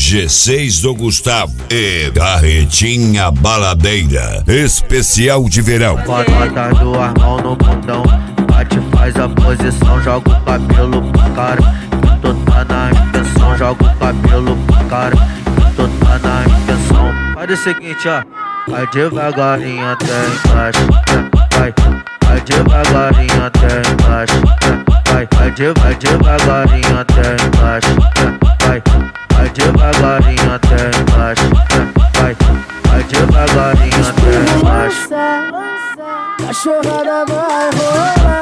G6 do Gustavo e Carretinha Baladeira, especial de verão. Bota duas mãos no bundão, bate, faz a posição, joga o cabelo pro cara. Tu tá na intenção, joga o cabelo pro cara. Tu tá na intenção. Faz o seguinte, ó, vai devagarinho até embaixo, vai devagarinho até embaixo, vai devagarinho até embaixo, vai devagarinho até embaixo, vai devagarinho até embaixo. Cachorrada vai rolar,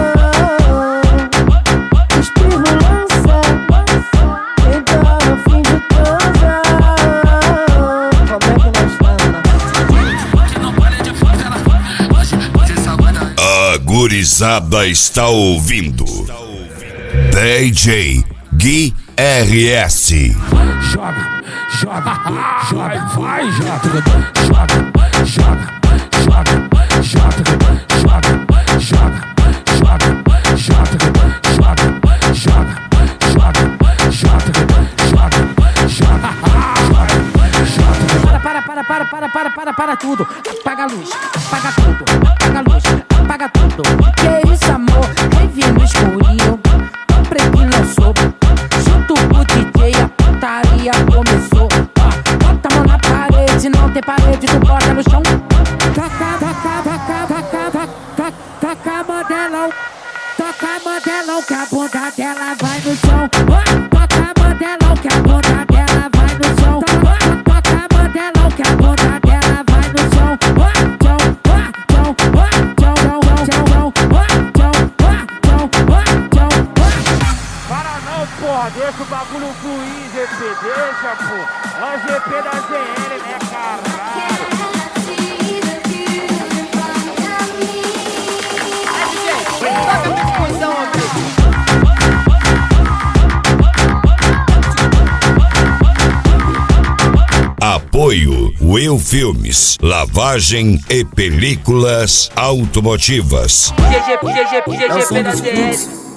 espirro lança, quem tá no fim de transar. Como é que nós estamos? A gurizada está ouvindo DJ Gui RS. Joga, joga, joga, vai, joga, joga, joga, joga, joga, joga, joga, joga, joga, joga, joga, joga, para tudo, apaga a luz, apaga tudo, apaga a luz, apaga tudo. Que isso, amor, revi no escurinho, o pretinho lançou, junto com o DJ a putaria começou. Bota a mão na parede, não tem parede, tu bota no chão. Toca modelão, que a bunda dela vai no chão. Toca modelão, que a bunda dela vai no chão. Toca modelão, que a bunda dela vai no chão. Para não, porra, deixa o bagulho fluir, GP, deixa, pô. É o GP da ZL, né, caralho? Apoio Will Filmes, lavagem e películas automotivas. GGP da ZL.